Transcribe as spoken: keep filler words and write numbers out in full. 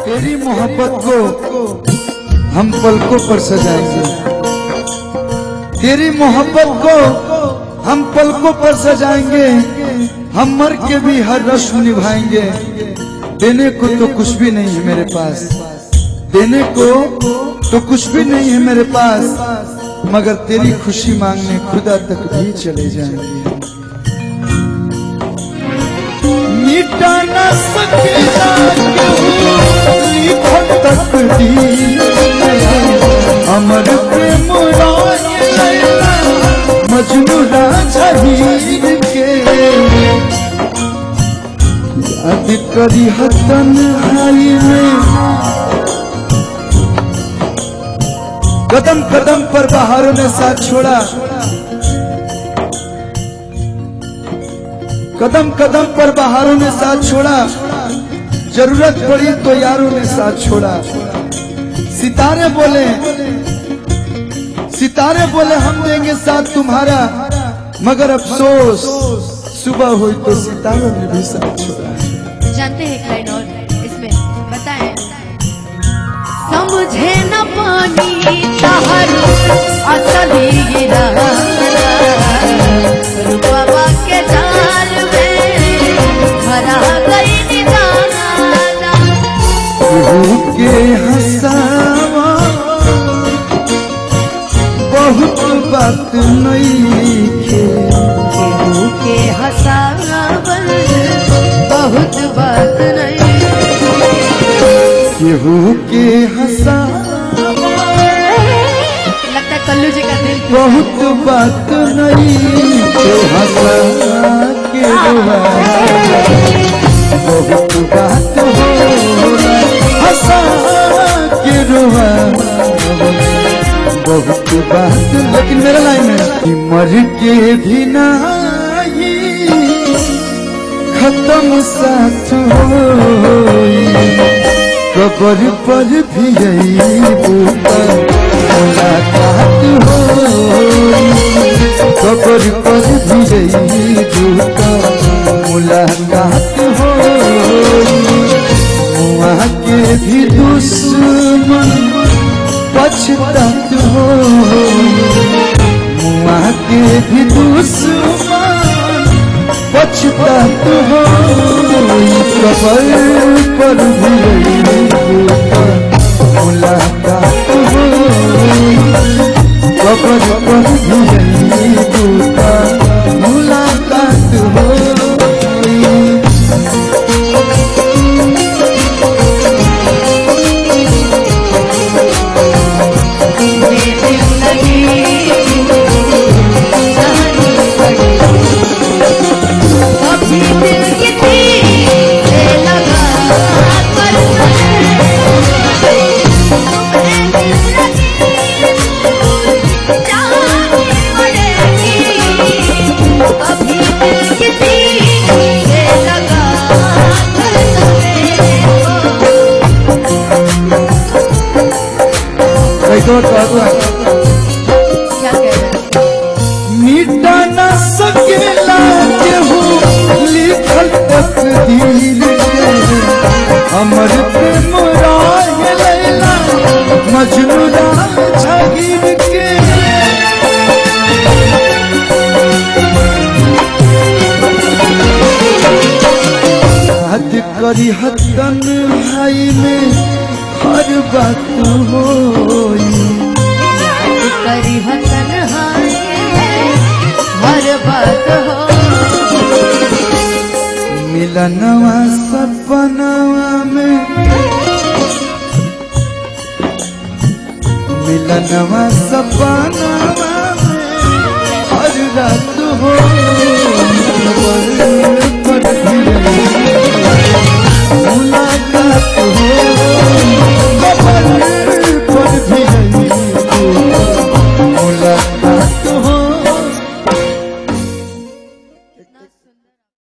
तेरी मोहब्बत को हम पलकों पर सजाएंगे, तेरी मोहब्बत को हम पलकों पर सजाएंगे, हम मर के भी हर रस्म निभाएंगे। देने को तो कुछ भी नहीं है मेरे पास, देने को तो कुछ भी नहीं है मेरे पास, मगर तेरी खुशी मांगने खुदा तक भी चले जाएंगे। मिटा न सकेगा लिखत तकदीर अमर प्रेम मजनू राजा हीर के याद करी हतन हाई में। कदम कदम पर बहारों ने साथ छोड़ा, कदम कदम पर बहारों ने साथ छोड़ा, जरूरत पड़ी तो यारों ने साथ छोड़ा। सितारे बोले सितारे बोले हम देंगे साथ तुम्हारा, मगर अफसोस सुबह हुई तो सितारों ने भी साथ छोड़ा। जानते हैं एक लाइन और इसमें बताएं। समझे न पानी तहरु असली गिरा रूपवा के जाल में भरा गई निजाना के हंसावा बहुत बात नहीं के के हंसावन बहुत बात नहीं केहू के हंसा लगता है कल्लू जी का दिल बहुत बात नहीं के हंसा के रोवा बहुत बात हो हंसा के रोवा बहुत बात। लेकिन मेरा लाइन है मर के भी नहीं खत्म साथ होई, कबर पर भी यही मुलाकात होई, कबर पर भी यही मुलाकात होई। मुआ के भी दुश्मन पछतात होई, मुआ के भी दुश्मन पछतात होई, कबर पर भी मुलाकात होई, कबर पर भी मुलाकात होई। मिटा न सकेला केहू लिखल तकदीर अमर प्रेम राह लैला मजनू राजा हीर के। याद करी हतन भाई में हर बात होई, करी हसन हर बात हो। मिलनवा सपनवा में मिलनवा सपनवा में हर रात हो।